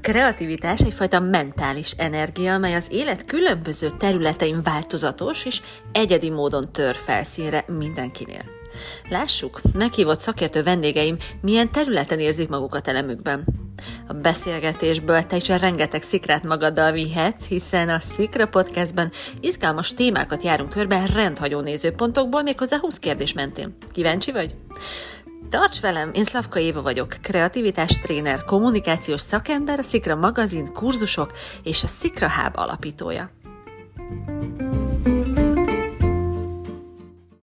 kreativitás egyfajta mentális energia, amely az élet különböző területein változatos és egyedi módon tör felszínre mindenkinél. Lássuk, meghívott szakértő vendégeim milyen területen érzik magukat elemükben. A beszélgetésből te is rengeteg szikrát magaddal vihetsz, hiszen a Szikra Podcastben izgalmas témákat járunk körbe rendhagyó nézőpontokból, méghozzá 20 kérdés mentén. Kíváncsi vagy? Tarts velem, én Szlavka Éva vagyok, kreativitás tréner, kommunikációs szakember, a Szikra magazin, kurzusok és a Szikra Hub alapítója.